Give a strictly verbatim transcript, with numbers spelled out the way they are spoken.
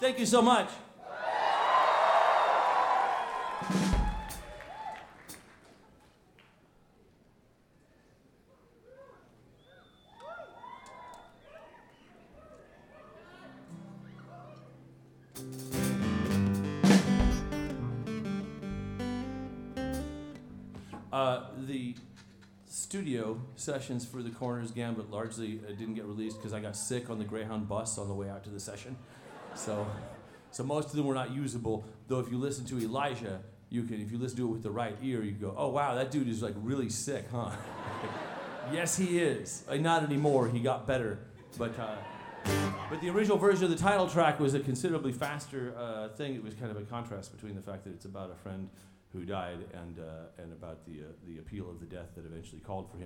Thank you so much. Uh, the studio sessions for the Coroner's Gambit largely uh, didn't get released because I got sick on the Greyhound bus on the way out to the session. So, so most of them were not usable. Though if you listen to Elijah, you can. If you listen to it with the right ear, you go, "Oh wow, that dude is like really sick, huh?" Yes, he is. Uh, not anymore. He got better, but. Uh, But the original version of the title track was a considerably faster uh, thing. It was kind of a contrast between the fact that it's about a friend who died and uh, and about the uh, the appeal of the death that eventually called for him